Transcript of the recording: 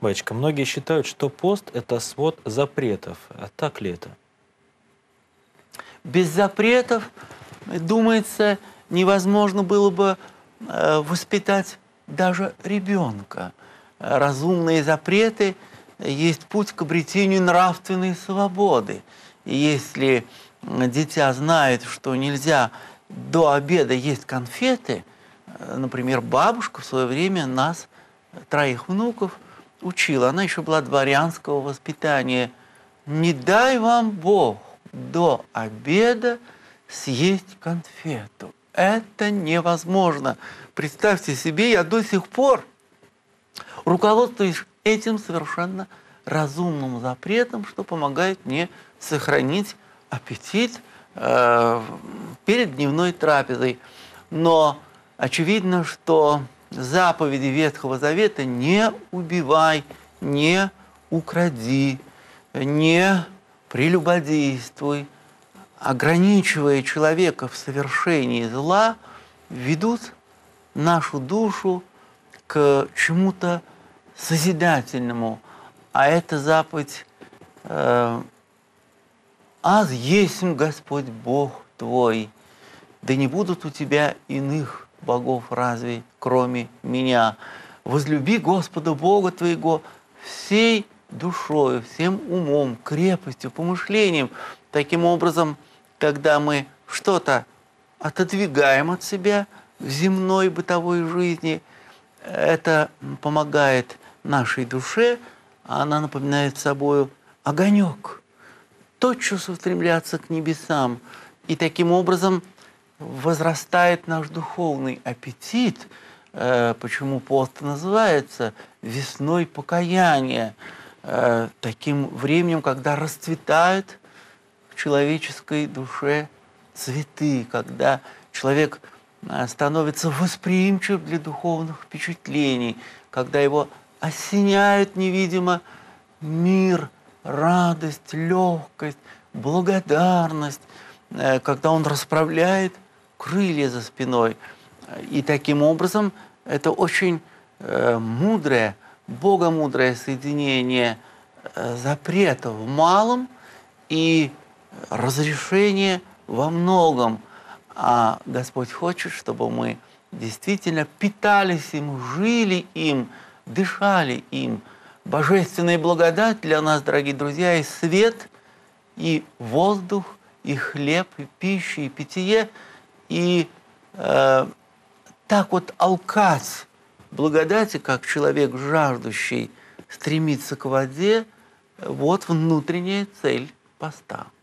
Батюшка, многие считают, что пост – это свод запретов. А так ли это? Без запретов, думается, невозможно было бы воспитать даже ребенка. Разумные запреты есть путь к обретению нравственной свободы. И если дитя знает, что нельзя до обеда есть конфеты, например, бабушка в свое время нас, троих внуков, учила. Она еще была дворянского воспитания. Не дай вам Бог до обеда съесть конфету. Это невозможно. Представьте себе, я до сих пор руководствуюсь этим совершенно разумным запретом, что помогает мне сохранить аппетит перед дневной трапезой. Но очевидно, что заповеди Ветхого Завета «не убивай», «не укради», «не прелюбодействуй», ограничивая человека в совершении зла, ведут нашу душу к чему-то созидательному. А это заповедь «Аз есмь Господь Бог твой, да не будут у тебя иных богов разве, кроме меня. Возлюби Господа Бога твоего всей душою, всем умом, крепостью, помышлением». Таким образом, когда мы что-то отодвигаем от себя в земной бытовой жизни, это помогает нашей душе, а она напоминает собою огонек, тотчас устремляться к небесам. И таким образом возрастает наш духовный аппетит, почему пост называется весной покаяния, таким временем, когда расцветают в человеческой душе цветы, когда человек становится восприимчив для духовных впечатлений, когда его осеняет невидимо мир, радость, легкость, благодарность, когда он расправляет крылья за спиной. И таким образом это очень мудрое, богомудрое соединение запретов в малом и разрешение во многом. А Господь хочет, чтобы мы действительно питались им, жили им, дышали им. Божественная благодать для нас, дорогие друзья, и свет, и воздух, и хлеб, и пища, и питье. И так вот алкать благодати, как человек жаждущий стремится к воде, вот внутренняя цель поста.